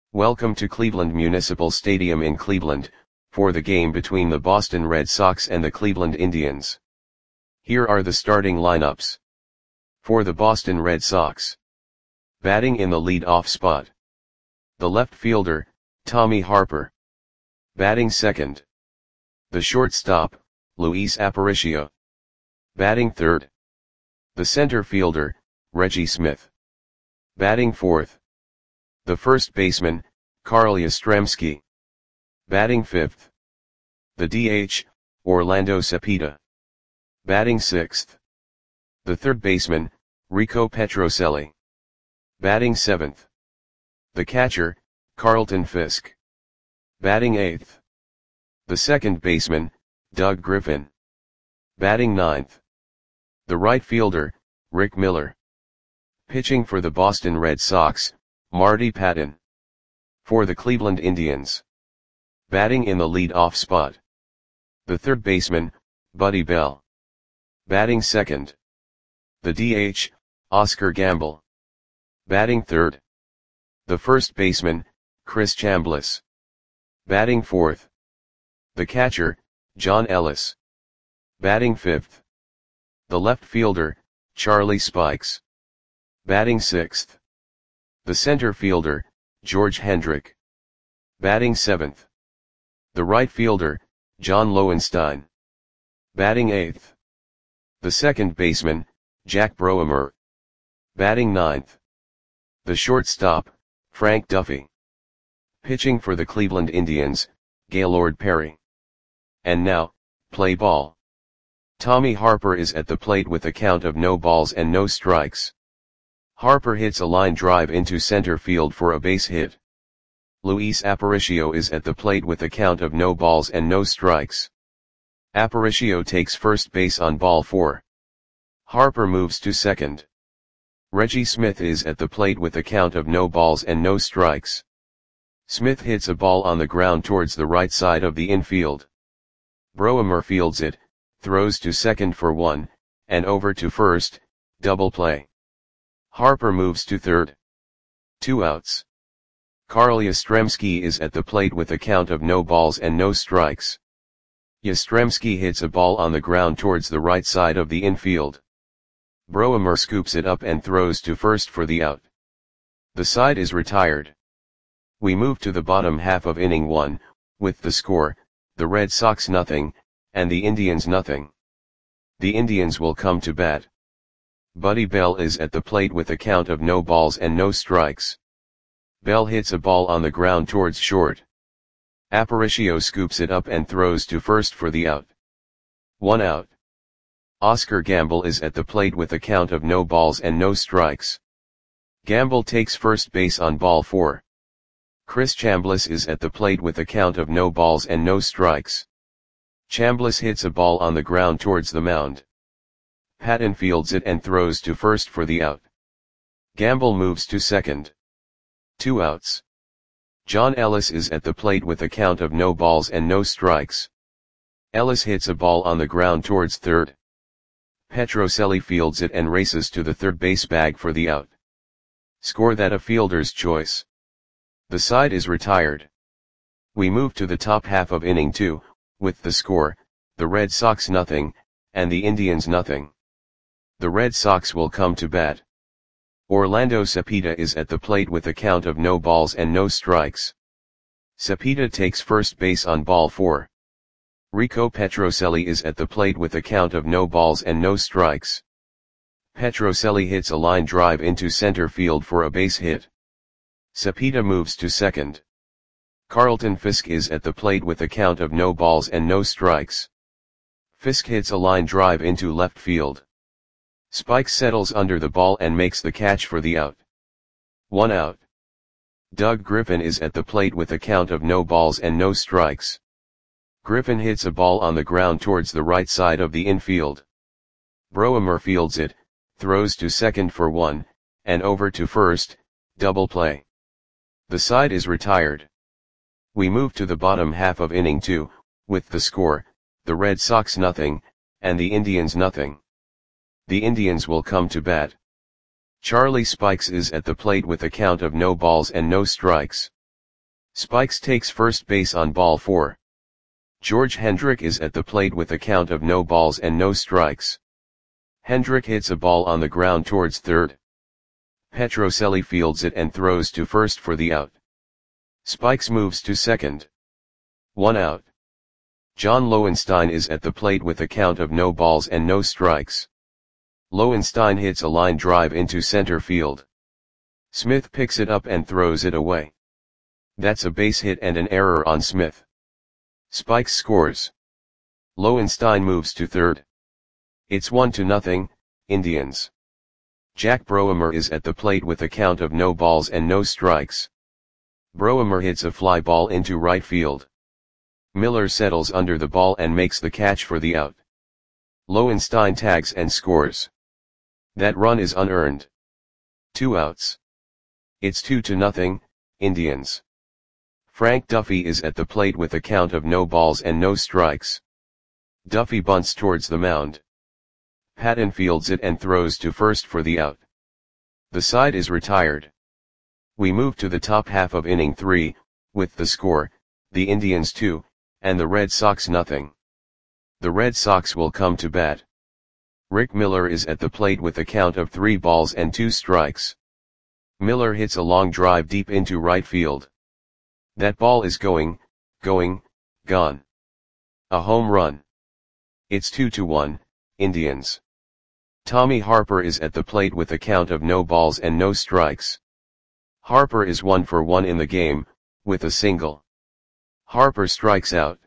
Welcome to Cleveland Municipal Stadium in Cleveland, for the game between the Boston Red Sox and the Cleveland Indians. Here are the starting lineups. For the Boston Red Sox. Batting in the lead-off spot. The left fielder, Tommy Harper. Batting second. The shortstop, Luis Aparicio. Batting third. The center fielder, Reggie Smith. Batting fourth. The first baseman, Carl Yastrzemski. Batting fifth. The DH, Orlando Cepeda. Batting sixth. The third baseman, Rico Petrocelli. Batting seventh. The catcher, Carlton Fisk. Batting eighth. The second baseman, Doug Griffin. Batting ninth. The right fielder, Rick Miller. Pitching for the Boston Red Sox, Marty Patton. For the Cleveland Indians. Batting in the lead-off spot. The third baseman, Buddy Bell. Batting second. The DH, Oscar Gamble. Batting third. The first baseman, Chris Chambliss. Batting fourth. The catcher, John Ellis. Batting fifth. The left fielder, Charlie Spikes. Batting sixth. The center fielder, George Hendrick. Batting seventh. The right fielder, John Lowenstein. Batting eighth. The second baseman, Jack Broemer. Batting ninth. The shortstop, Frank Duffy. Pitching for the Cleveland Indians, Gaylord Perry. And now, play ball. Tommy Harper is at the plate with a count of no balls and no strikes. Harper hits a line drive into center field for a base hit. Luis Aparicio is at the plate with a count of no balls and no strikes. Aparicio takes first base on ball 4. Harper moves to second. Reggie Smith is at the plate with a count of no balls and no strikes. Smith hits a ball on the ground towards the right side of the infield. Broemer fields it, throws to second for 1, and over to first, double play. Harper moves to third. 2 outs. Carl Yastrzemski is at the plate with a count of no balls and no strikes. Yastrzemski hits a ball on the ground towards the right side of the infield. Broemer scoops it up and throws to first for the out. The side is retired. We move to the bottom half of inning 1, with the score, the Red Sox nothing, and the Indians nothing. The Indians will come to bat. Buddy Bell is at the plate with a count of no balls and no strikes. Bell hits a ball on the ground towards short. Aparicio scoops it up and throws to first for the out. 1 out. Oscar Gamble is at the plate with a count of no balls and no strikes. Gamble takes first base on ball 4. Chris Chambliss is at the plate with a count of no balls and no strikes. Chambliss hits a ball on the ground towards the mound. Patton fields it and throws to first for the out. Gamble moves to second. 2 outs. John Ellis is at the plate with a count of no balls and no strikes. Ellis hits a ball on the ground towards third. Petrocelli fields it and races to the third base bag for the out. Score that a fielder's choice. The side is retired. We move to the top half of inning 2, with the score, the Red Sox nothing, and the Indians nothing. The Red Sox will come to bat. Orlando Cepeda is at the plate with a count of no balls and no strikes. Cepeda takes first base on ball 4. Rico Petrocelli is at the plate with a count of no balls and no strikes. Petrocelli hits a line drive into center field for a base hit. Cepeda moves to second. Carlton Fisk is at the plate with a count of no balls and no strikes. Fisk hits a line drive into left field. Spikes settles under the ball and makes the catch for the out. 1 out. Doug Griffin is at the plate with a count of no balls and no strikes. Griffin hits a ball on the ground towards the right side of the infield. Broemer fields it, throws to second for 1, and over to first, double play. The side is retired. We move to the bottom half of inning 2, with the score, the Red Sox nothing, and the Indians nothing. The Indians will come to bat. Charlie Spikes is at the plate with a count of no balls and no strikes. Spikes takes first base on ball 4. George Hendrick is at the plate with a count of no balls and no strikes. Hendrick hits a ball on the ground towards third. Petrocelli fields it and throws to first for the out. Spikes moves to second. 1 out. John Lowenstein is at the plate with a count of no balls and no strikes. Lowenstein hits a line drive into center field. Smith picks it up and throws it away. That's a base hit and an error on Smith. Spikes scores. Lowenstein moves to third. It's 1-0, Indians. Jack Broemer is at the plate with a count of no balls and no strikes. Broemer hits a fly ball into right field. Miller settles under the ball and makes the catch for the out. Lowenstein tags and scores. That run is unearned. 2 outs. It's 2-0, Indians. Frank Duffy is at the plate with a count of no balls and no strikes. Duffy bunts towards the mound. Patton fields it and throws to first for the out. The side is retired. We move to the top half of inning 3, with the score, the Indians 2, and the Red Sox 0. The Red Sox will come to bat. Rick Miller is at the plate with a count of 3 balls and 2 strikes. Miller hits a long drive deep into right field. That ball is gone. A home run. It's 2-1, Indians. Tommy Harper is at the plate with a count of no balls and no strikes. Harper is 1 for 1 in the game, with a single. Harper strikes out.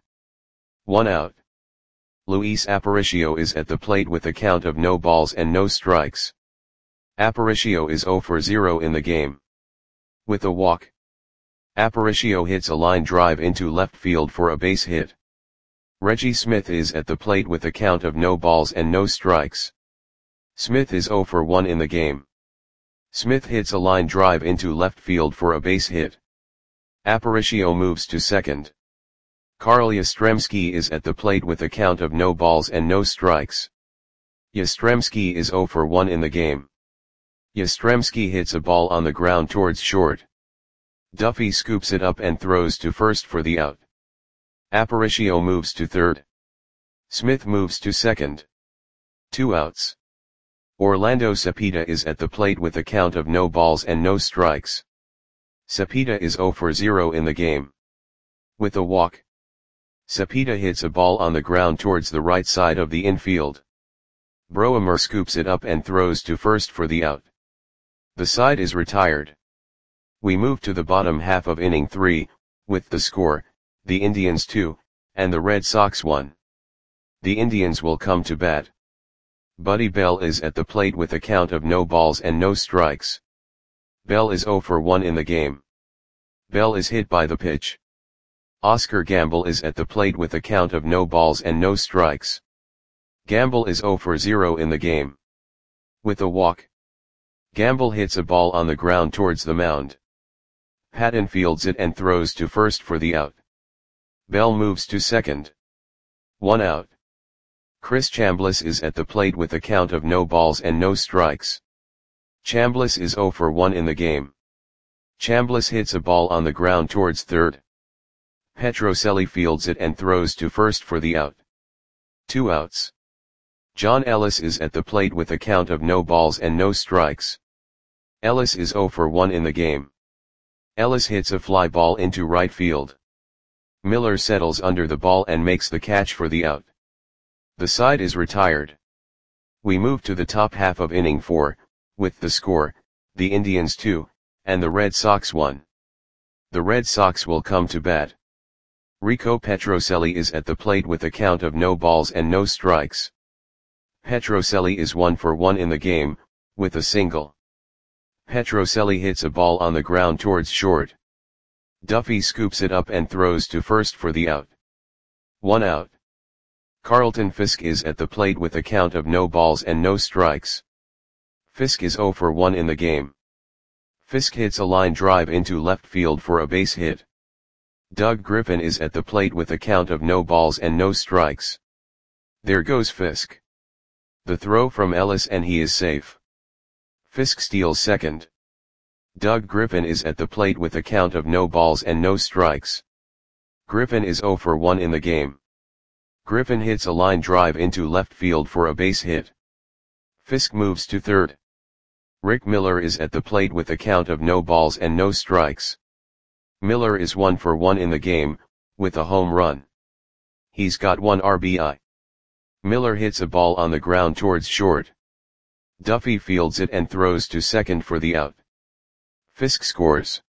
1 out. Luis Aparicio is at the plate with a count of no balls and no strikes. Aparicio is 0 for 0 in the game. With a walk. Aparicio hits a line drive into left field for a base hit. Reggie Smith is at the plate with a count of no balls and no strikes. Smith is 0 for 1 in the game. Smith hits a line drive into left field for a base hit. Aparicio moves to second. Carl Yastrzemski is at the plate with a count of no balls and no strikes. Yastrzemski is 0 for 1 in the game. Yastrzemski hits a ball on the ground towards short. Duffy scoops it up and throws to first for the out. Aparicio moves to third. Smith moves to second. 2 outs. Orlando Cepeda is at the plate with a count of no balls and no strikes. Cepeda is 0 for 0 in the game. With a walk. Cepeda hits a ball on the ground towards the right side of the infield. Broemer scoops it up and throws to first for the out. The side is retired. We move to the bottom half of inning 3, with the score, the Indians 2, and the Red Sox 1. The Indians will come to bat. Buddy Bell is at the plate with a count of no balls and no strikes. Bell is 0 for 1 in the game. Bell is hit by the pitch. Oscar Gamble is at the plate with a count of no balls and no strikes. Gamble is 0 for 0 in the game. With a walk. Gamble hits a ball on the ground towards the mound. Patton fields it and throws to first for the out. Bell moves to second. 1 out. Chris Chambliss is at the plate with a count of no balls and no strikes. Chambliss is 0 for 1 in the game. Chambliss hits a ball on the ground towards third. Petrocelli fields it and throws to first for the out. 2 outs. John Ellis is at the plate with a count of no balls and no strikes. Ellis is 0 for 1 in the game. Ellis hits a fly ball into right field. Miller settles under the ball and makes the catch for the out. The side is retired. We move to the top half of inning 4, with the score, the Indians 2, and the Red Sox 1. The Red Sox will come to bat. Rico Petrocelli is at the plate with a count of no balls and no strikes. Petrocelli is 1 for 1 in the game, with a single. Petrocelli hits a ball on the ground towards short. Duffy scoops it up and throws to first for the out. 1 out. Carlton Fisk is at the plate with a count of no balls and no strikes. Fisk is 0 for 1 in the game. Fisk hits a line drive into left field for a base hit. Doug Griffin is at the plate with a count of no balls and no strikes. There goes Fisk. The throw from Ellis and he is safe. Fisk steals second. Doug Griffin is at the plate with a count of no balls and no strikes. Griffin is 0 for 1 in the game. Griffin hits a line drive into left field for a base hit. Fisk moves to third. Rick Miller is at the plate with a count of no balls and no strikes. Miller is 1 for 1 in the game, with a home run. He's got 1 RBI. Miller hits a ball on the ground towards short. Duffy fields it and throws to second for the out. Fisk scores.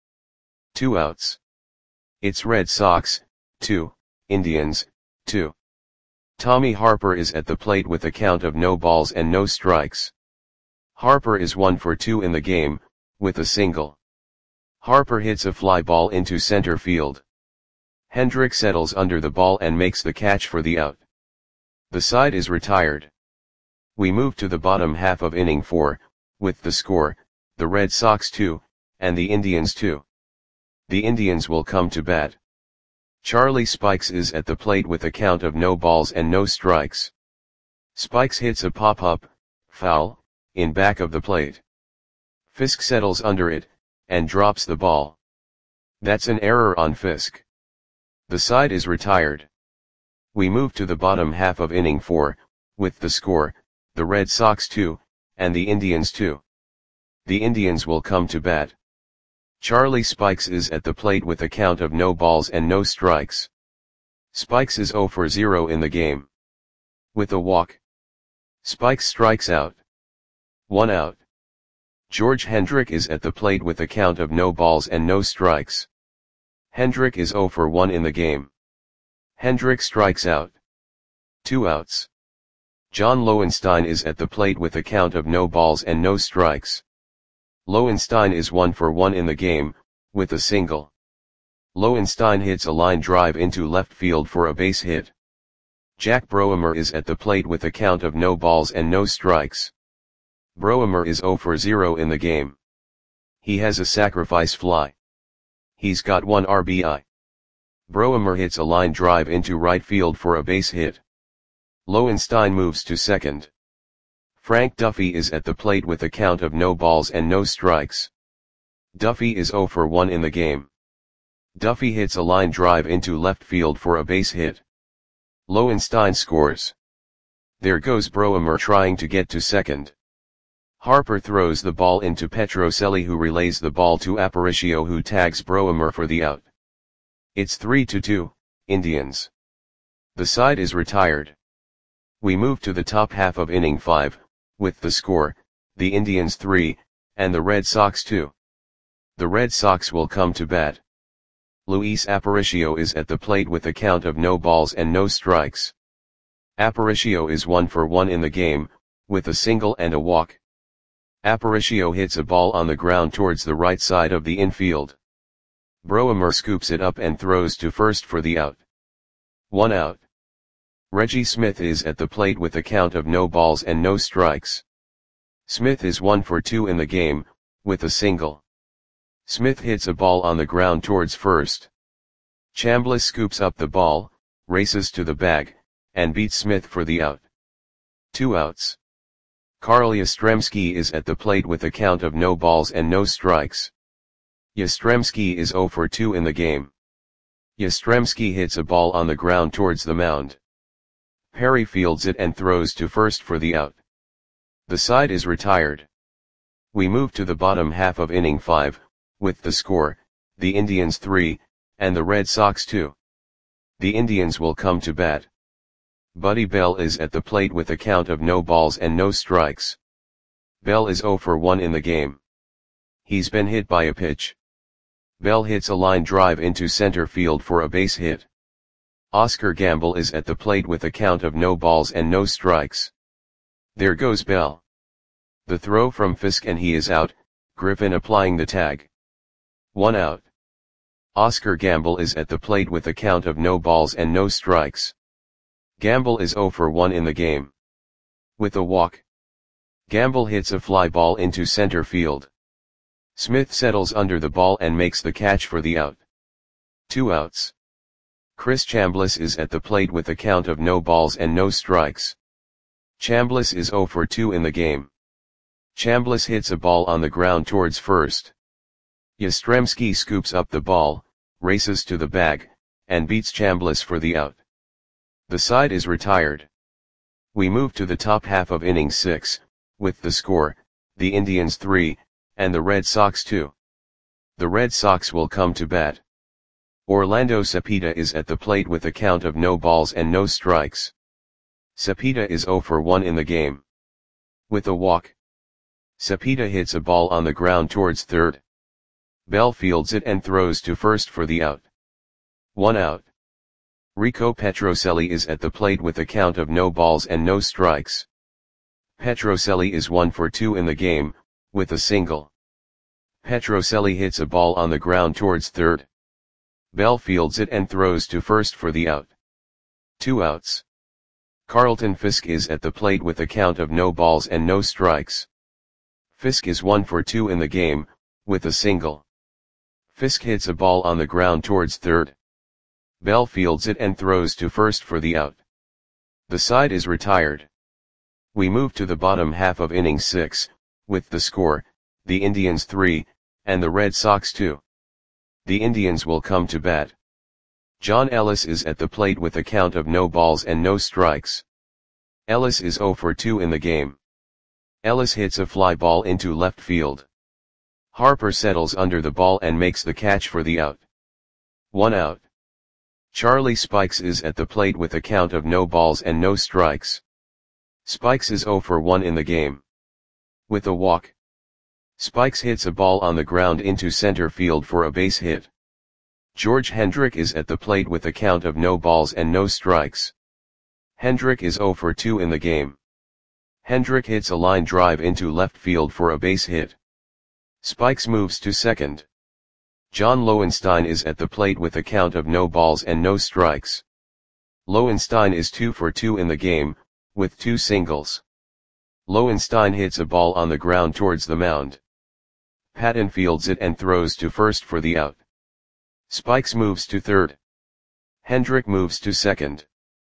2 outs. It's Red Sox, 2, Indians, 2. Tommy Harper is at the plate with a count of no balls and no strikes. Harper is 1 for 2 in the game, with a single. Harper hits a fly ball into center field. Hendrick settles under the ball and makes the catch for the out. The side is retired. We move to the bottom half of inning 4, with the score, the Red Sox 2, and the Indians 2. The Indians will come to bat. Charlie Spikes is at the plate with a count of no balls and no strikes. Spikes hits a pop-up, foul, in back of the plate. Fisk settles under it, and drops the ball. That's an error on Fisk. The side is retired. We move to the bottom half of inning 4, with the score, the Red Sox 2, and the Indians 2. The Indians will come to bat. Charlie Spikes is at the plate with a count of no balls and no strikes. Spikes is 0 for 0 in the game. With a walk. Spikes strikes out. 1 out. George Hendrick is at the plate with a count of no balls and no strikes. Hendrick is 0 for 1 in the game. Hendrick strikes out. 2 outs. John Lowenstein is at the plate with a count of no balls and no strikes. Lowenstein is 1 for 1 in the game, with a single. Lowenstein hits a line drive into left field for a base hit. Jack Broemer is at the plate with a count of no balls and no strikes. Broemer is 0 for 0 in the game. He has a sacrifice fly. He's got 1 RBI. Broemer hits a line drive into right field for a base hit. Lowenstein moves to second. Frank Duffy is at the plate with a count of no balls and no strikes. Duffy is 0 for 1 in the game. Duffy hits a line drive into left field for a base hit. Lowenstein scores. There goes Broemer trying to get to second. Harper throws the ball into Petrocelli, who relays the ball to Aparicio, who tags Broemer for the out. It's 3-2, Indians. The side is retired. We move to the top half of inning 5, with the score, the Indians 3, and the Red Sox 2. The Red Sox will come to bat. Luis Aparicio is at the plate with a count of no balls and no strikes. Aparicio is 1 for 1 in the game, with a single and a walk. Aparicio hits a ball on the ground towards the right side of the infield. Broemer scoops it up and throws to first for the out. 1 out. Reggie Smith is at the plate with a count of no balls and no strikes. Smith is 1 for 2 in the game, with a single. Smith hits a ball on the ground towards first. Chambliss scoops up the ball, races to the bag, and beats Smith for the out. 2 outs. Carl Yastrzemski is at the plate with a count of no balls and no strikes. Yastrzemski is 0 for 2 in the game. Yastrzemski hits a ball on the ground towards the mound. Perry fields it and throws to first for the out. The side is retired. We move to the bottom half of inning 5, with the score, the Indians 3, and the Red Sox 2. The Indians will come to bat. Buddy Bell is at the plate with a count of no balls and no strikes. Bell is 0 for 1 in the game. He's been hit by a pitch. Bell hits a line drive into center field for a base hit. Oscar Gamble is at the plate with a count of no balls and no strikes. There goes Bell. The throw from Fisk and he is out, Griffin applying the tag. 1 out. Oscar Gamble is at the plate with a count of no balls and no strikes. Gamble is 0 for 1 in the game. With a walk. Gamble hits a fly ball into center field. Smith settles under the ball and makes the catch for the out. 2 outs. Chris Chambliss is at the plate with a count of no balls and no strikes. Chambliss is 0 for 2 in the game. Chambliss hits a ball on the ground towards first. Yastrzemski scoops up the ball, races to the bag, and beats Chambliss for the out. The side is retired. We move to the top half of inning 6, with the score, the Indians 3, and the Red Sox 2. The Red Sox will come to bat. Orlando Cepeda is at the plate with a count of no balls and no strikes. Cepeda is 0 for 1 in the game. With a walk, Cepeda hits a ball on the ground towards third. Bell fields it and throws to first for the out. 1 out. Rico Petrocelli is at the plate with a count of no balls and no strikes. Petrocelli is 1 for 2 in the game, with a single. Petrocelli hits a ball on the ground towards third. Bell fields it and throws to first for the out. 2 outs. Carlton Fisk is at the plate with a count of no balls and no strikes. Fisk is 1 for 2 in the game, with a single. Fisk hits a ball on the ground towards third. Bell fields it and throws to first for the out. The side is retired. We move to the bottom half of inning 6, with the score, the Indians 3, and the Red Sox 2. The Indians will come to bat. John Ellis is at the plate with a count of no balls and no strikes. Ellis is 0 for 2 in the game. Ellis hits a fly ball into left field. Harper settles under the ball and makes the catch for the out. 1 out. Charlie Spikes is at the plate with a count of no balls and no strikes. Spikes is 0 for 1 in the game. With a walk, Spikes hits a ball on the ground into center field for a base hit. George Hendrick is at the plate with a count of no balls and no strikes. Hendrick is 0 for 2 in the game. Hendrick hits a line drive into left field for a base hit. Spikes moves to second. John Lowenstein is at the plate with a count of no balls and no strikes. Lowenstein is 2 for 2 in the game, with 2 singles. Lowenstein hits a ball on the ground towards the mound. Patton fields it and throws to first for the out. Spikes moves to third. Hendrick moves to second.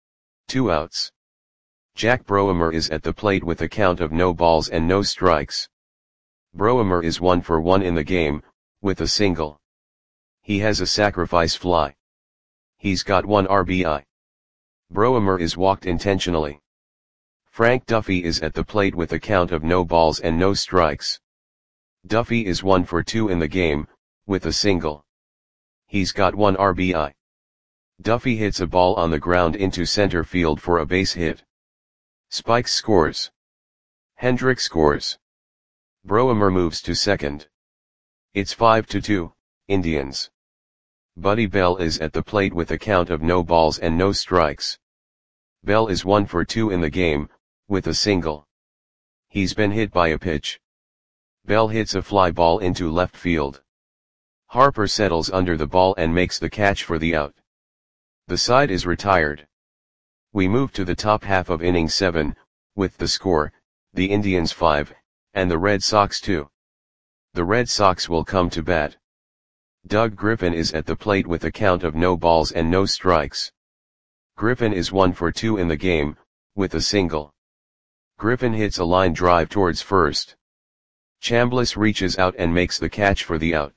2 outs. Jack Broemer is at the plate with a count of no balls and no strikes. Broemer is 1 for 1 in the game, with a single. He has a sacrifice fly. He's got 1 RBI. Broemer is walked intentionally. Frank Duffy is at the plate with a count of no balls and no strikes. Duffy is 1 for 2 in the game, with a single. He's got 1 RBI. Duffy hits a ball on the ground into center field for a base hit. Spikes scores. Hendrick scores. Broemer moves to second. It's 5-2, Indians. Buddy Bell is at the plate with a count of no balls and no strikes. Bell is 1 for 2 in the game, with a single. He's been hit by a pitch. Bell hits a fly ball into left field. Harper settles under the ball and makes the catch for the out. The side is retired. We move to the top half of inning 7, with the score, the Indians 5, and the Red Sox 2. The Red Sox will come to bat. Doug Griffin is at the plate with a count of no balls and no strikes. Griffin is 1 for 2 in the game, with a single. Griffin hits a line drive towards first. Chambliss reaches out and makes the catch for the out.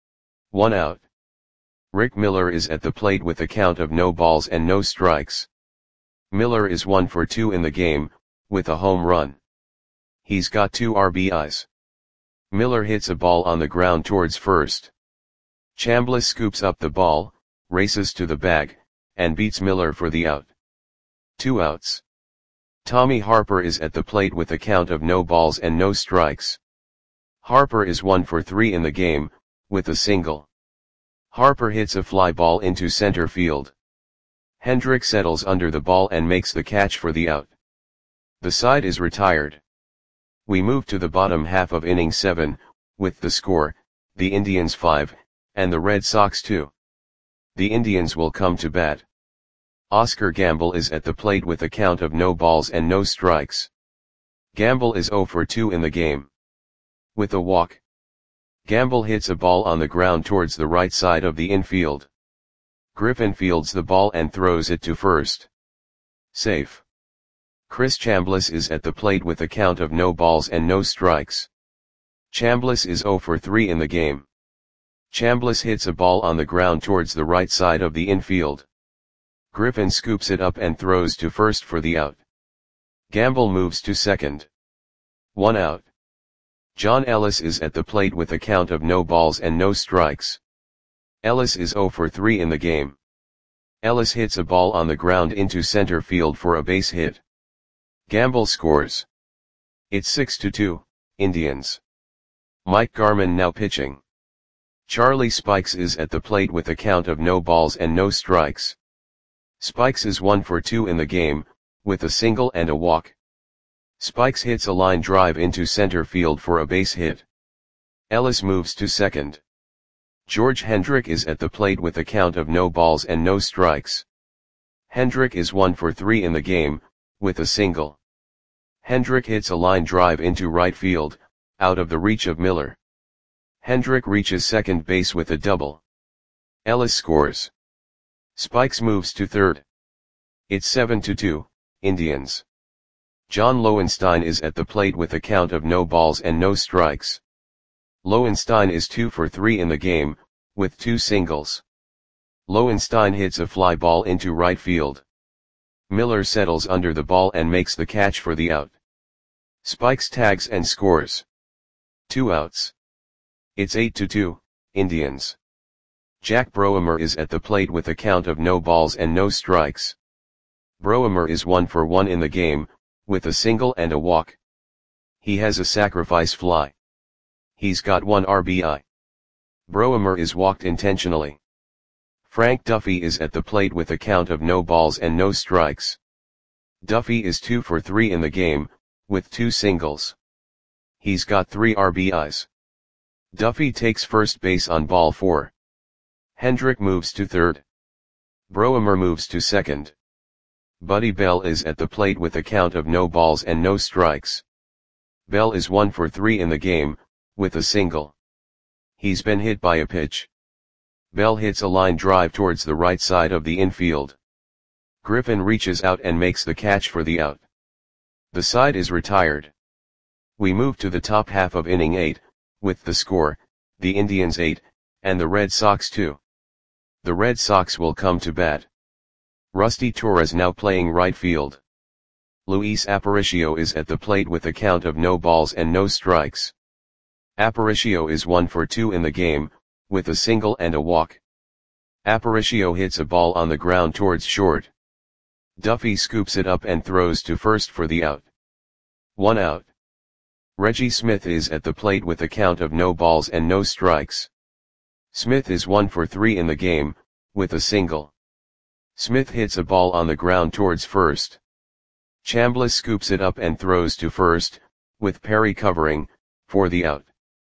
1 out. Rick Miller is at the plate with a count of no balls and no strikes. Miller is 1 for 2 in the game, with a home run. He's got 2 RBIs. Miller hits a ball on the ground towards first. Chambliss scoops up the ball, races to the bag, and beats Miller for the out. 2 outs. Tommy Harper is at the plate with a count of no balls and no strikes. Harper is 1 for 3 in the game, with a single. Harper hits a fly ball into center field. Hendrick settles under the ball and makes the catch for the out. The side is retired. We move to the bottom half of inning 7, with the score, the Indians 5, and the Red Sox 2. The Indians will come to bat. Oscar Gamble is at the plate with a count of no balls and no strikes. Gamble is 0 for 2 in the game. With a walk, Gamble hits a ball on the ground towards the right side of the infield. Griffin fields the ball and throws it to first. Safe. Chris Chambliss is at the plate with a count of no balls and no strikes. Chambliss is 0 for 3 in the game. Chambliss hits a ball on the ground towards the right side of the infield. Griffin scoops it up and throws to first for the out. Gamble moves to second. 1 out. John Ellis is at the plate with a count of no balls and no strikes. Ellis is 0 for 3 in the game. Ellis hits a ball on the ground into center field for a base hit. Gamble scores. It's 6-2, Indians. Mike Garman now pitching. Charlie Spikes is at the plate with a count of no balls and no strikes. Spikes is 1 for 2 in the game, with a single and a walk. Spikes hits a line drive into center field for a base hit. Ellis moves to second. George Hendrick is at the plate with a count of no balls and no strikes. Hendrick is 1 for 3 in the game, with a single. Hendrick hits a line drive into right field, out of the reach of Miller. Hendrick reaches second base with a double. Ellis scores. Spikes moves to third. It's 7-2, Indians. John Lowenstein is at the plate with a count of no balls and no strikes. Lowenstein is 2 for 3 in the game, with 2 singles. Lowenstein hits a fly ball into right field. Miller settles under the ball and makes the catch for the out. Spikes tags and scores. 2 outs. It's 8-2, Indians. Jack Broemer is at the plate with a count of no balls and no strikes. Broemer is 1 for 1 in the game, with a single and a walk. He has a sacrifice fly. He's got 1 RBI. Broemer is walked intentionally. Frank Duffy is at the plate with a count of no balls and no strikes. Duffy is 2 for 3 in the game, with 2 singles. He's got 3 RBIs. Duffy takes first base on ball 4. Hendrick moves to third. Broemer moves to second. Buddy Bell is at the plate with a count of no balls and no strikes. Bell is 1 for 3 in the game, with a single. He's been hit by a pitch. Bell hits a line drive towards the right side of the infield. Griffin reaches out and makes the catch for the out. The side is retired. We move to the top half of inning 8, with the score, the Indians 8, and the Red Sox 2. The Red Sox will come to bat. Rusty Torres now playing right field. Luis Aparicio is at the plate with a count of no balls and no strikes. Aparicio is 1 for 2 in the game, with a single and a walk. Aparicio hits a ball on the ground towards short. Duffy scoops it up and throws to first for the out. 1 out. Reggie Smith is at the plate with a count of no balls and no strikes. Smith is 1 for 3 in the game, with a single. Smith hits a ball on the ground towards first. Chambliss scoops it up and throws to first, with Perry covering, for the out.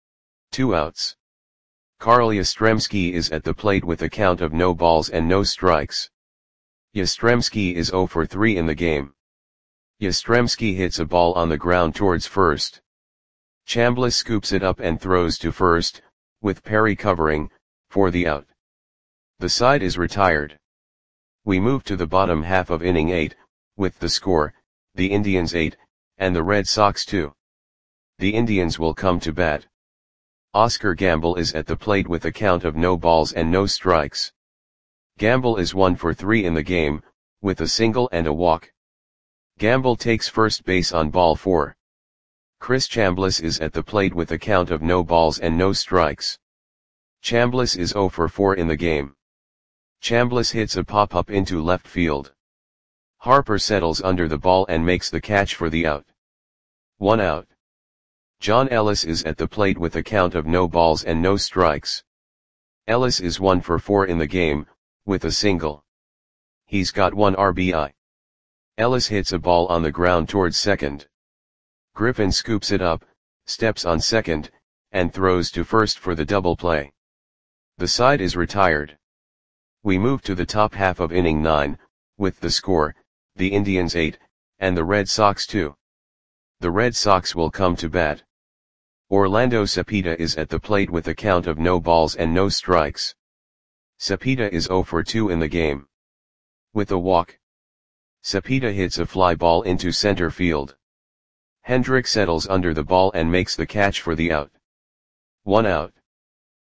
2 outs. Carl Yastrzemski is at the plate with a count of no balls and no strikes. Yastrzemski is 0 for 3 in the game. Yastrzemski hits a ball on the ground towards first. Chambliss scoops it up and throws to first, with Perry covering, for the out. The side is retired. We move to the bottom half of inning 8, with the score, the Indians 8, and the Red Sox 2. The Indians will come to bat. Oscar Gamble is at the plate with a count of no balls and no strikes. Gamble is 1 for 3 in the game, with a single and a walk. Gamble takes first base on ball 4. Chris Chambliss is at the plate with a count of no balls and no strikes. Chambliss is 0 for 4 in the game. Chambliss hits a pop-up into left field. Harper settles under the ball and makes the catch for the out. 1 out. John Ellis is at the plate with a count of no balls and no strikes. Ellis is 1 for 4 in the game, with a single. He's got 1 RBI. Ellis hits a ball on the ground towards second. Griffin scoops it up, steps on second, and throws to first for the double play. The side is retired. We move to the top half of inning 9, with the score, the Indians 8, and the Red Sox 2. The Red Sox will come to bat. Orlando Cepeda is at the plate with a count of no balls and no strikes. Cepeda is 0 for 2 in the game. With a walk. Cepeda hits a fly ball into center field. Hendrick settles under the ball and makes the catch for the out. 1 out.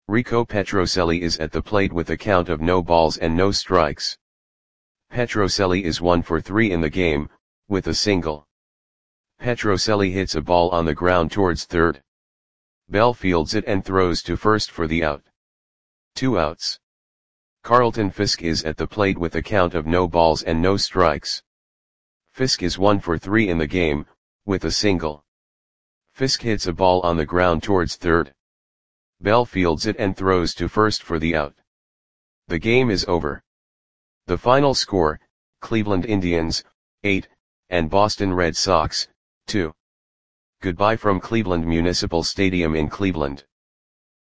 Rico Petrocelli is at the plate with a count of no balls and no strikes. Petrocelli is 1 for 3 in the game, with a single. Petrocelli hits a ball on the ground towards third. Bell fields it and throws to first for the out. 2 outs. Carlton Fisk is at the plate with a count of no balls and no strikes. Fisk is 1 for 3 in the game, with a single. Fisk hits a ball on the ground towards third. Bell fields it and throws to first for the out. The game is over. The final score, Cleveland Indians, 8, and Boston Red Sox, 2. Goodbye from Cleveland Municipal Stadium in Cleveland.